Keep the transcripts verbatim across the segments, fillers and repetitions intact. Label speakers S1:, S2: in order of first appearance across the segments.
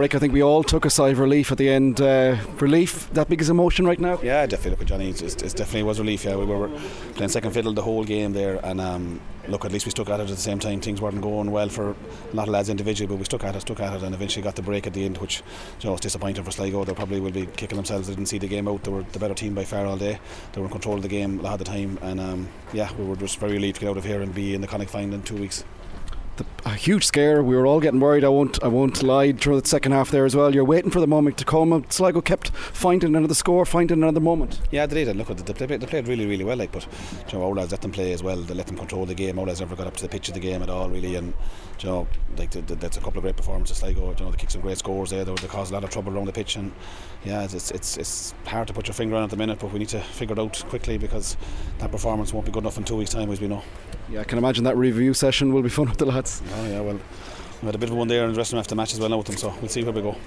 S1: Rick, I think we all took a sigh of relief at the end. Uh, relief, that big is emotion right now?
S2: Yeah, definitely. Look at Johnny, it, it definitely was relief. Yeah, we were playing second fiddle the whole game there, and um, look, at least we stuck at it at the same time. Things weren't going well for a lot of lads individually, but we stuck at it, stuck at it, and eventually got the break at the end, which, you know, was disappointing for Sligo. They probably will be kicking themselves. They didn't see the game out. They were the better team by far all day. They were in control of the game a lot of the time, and um, yeah, we were just very relieved to get out of here and be in the Connacht final in two weeks.
S1: The, a huge scare. We were all getting worried. I won't I won't lie through the second half there as well. You're waiting for the moment to come, and Sligo kept finding another score, finding another moment.
S2: Yeah, they did. And look, they played, they played really, really well. Like, but you know, our lads let them play as well. They let them control the game. Our lads never got up to the pitch of the game at all, really. And you know, like the, the, that's a couple of great performances. Sligo, you know, they kicked some great scores there. They, they caused a lot of trouble around the pitch. And yeah, it's it's it's hard to put your finger on at the minute, but we need to figure it out quickly because that performance won't be good enough in two weeks' time, as we know.
S1: Yeah, I can imagine that review session will be fun with the lads.
S2: Oh yeah, well, we had a bit of one there in the dressing room after the match as well now with them, so we'll see where we go.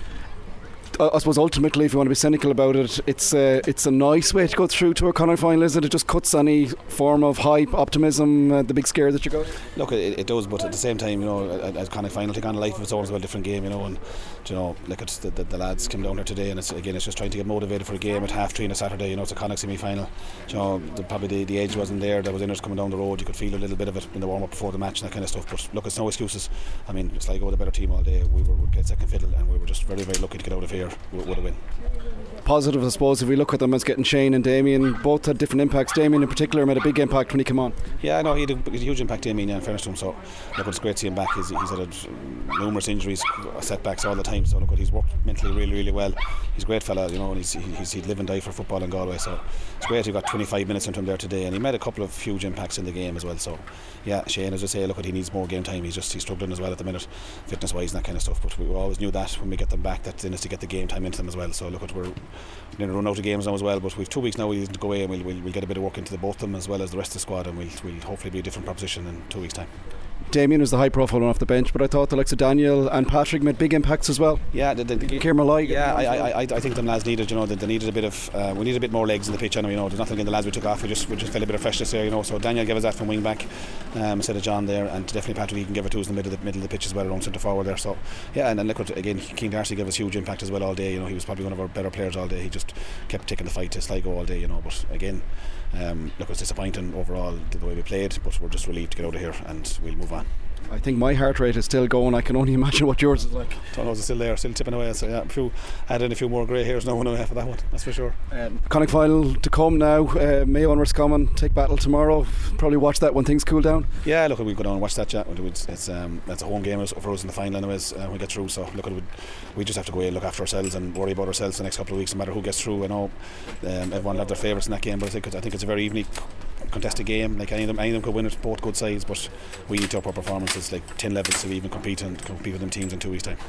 S1: I suppose ultimately, if you want to be cynical about it, it's a, it's a nice way to go through to a Connacht final, isn't it? It just cuts any form of hype, optimism, uh, the big scare that you got.
S2: Look, it, it does, but at the same time, you know, a, a Connacht final take on a life of its own as well, a different game, you know, and you know, look at the, the, the lads came down here today, and it's again, it's just trying to get motivated for a game at half three on a Saturday. You know, it's a Connacht semi-final. You know, the, probably the, the age wasn't there. There was inners coming down the road. You could feel a little bit of it in the warm-up before the match and that kind of stuff. But look, it's no excuses. I mean, it's like we were the better team all day. We were we played second fiddle, and we were just very, very lucky to get out of here with, with a win.
S1: Positive, I suppose, if we look at them as getting Shane and Damien, both had different impacts. Damien in particular made a big impact when he came on.
S2: Yeah, no, he had a, a huge impact, Damien, yeah, in fairness to him. So look, it's great to see him back. He's, he's had a, numerous injuries, setbacks all the time. So look, he's worked mentally really, really well. He's a great fella, you know, and he's, he's he'd live and die for football in Galway. So it's great he got twenty-five minutes into him there today, and he made a couple of huge impacts in the game as well. So yeah, Shane, as I say, look, he needs more game time. He's just he's struggling as well at the minute, fitness wise and that kind of stuff. But we always knew that when we get them back, that they need to get the game time into them as well. So look, at we're going to run out of games now as well, but we've two weeks now. We need to go away and we'll, we'll, we'll get a bit of work into the both of them as well as the rest of the squad, and we'll, we'll hopefully be a different proposition in two weeks' time.
S1: Damien was the high profile one off the bench, but I thought the likes of Daniel and Patrick made big impacts as well.
S2: Yeah, the, the, the,
S1: Kieran Malloy.
S2: Yeah, I, I, I, I think them lads needed, you know, they, they needed a bit of, uh, we needed a bit more legs in the pitch. Anyway, you know, there's nothing in the lads we took off. We just we just felt a bit of freshness there, you know. So Daniel gave us that from wing back um, instead of John there, and definitely Patrick, he can give it to us in the middle of the middle of the pitch as well, around centre forward there. So yeah, and then look at again, Keane Darcy gave us huge impact as well all day. You know, he was probably one of our better players all day. He just kept taking the fight to Sligo all day, you know. But again, um, look, it was disappointing overall the way we played, but we're just relieved to get out of here and we'll move on.
S1: I think my heart rate is still going. I can only imagine what yours is like.
S2: Tunnels are still there, still tipping away. So yeah, a few, add in a few more grey hairs now and for that one, that's for sure.
S1: Um, Connacht final to come now. Uh, Mayo and Roscommon take battle tomorrow. Probably watch that when things cool down.
S2: Yeah, look, we'll go down and watch that. Yeah, it's, it's um, that's a home game for us in the final, anyways. Uh, we get through, so look, we just have to go away and look after ourselves and worry about ourselves the next couple of weeks, no matter who gets through. I know um, everyone have their favourites in that game, but I think it's, I think it's a very evenly contested game. Like any of them, any of them could win it. Both good sides, but we need to up our performances like ten levels to even compete and compete with them teams in two weeks' time.